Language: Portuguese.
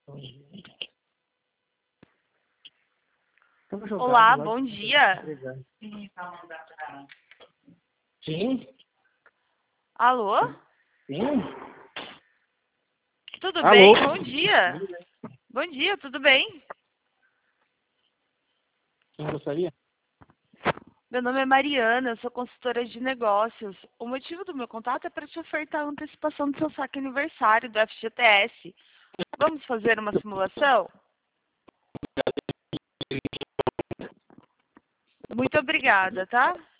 Olá, bom dia. Sim? Alô? Sim? Tudo Alô? bem? Bom dia. Bom dia, tudo bem? Quem gostaria? Meu nome é Mariana, eu sou consultora de negócios. O motivo do meu contato é para te ofertar a antecipação do seu saque aniversário do FGTS. Vamos fazer uma simulação? Muito obrigada, tá?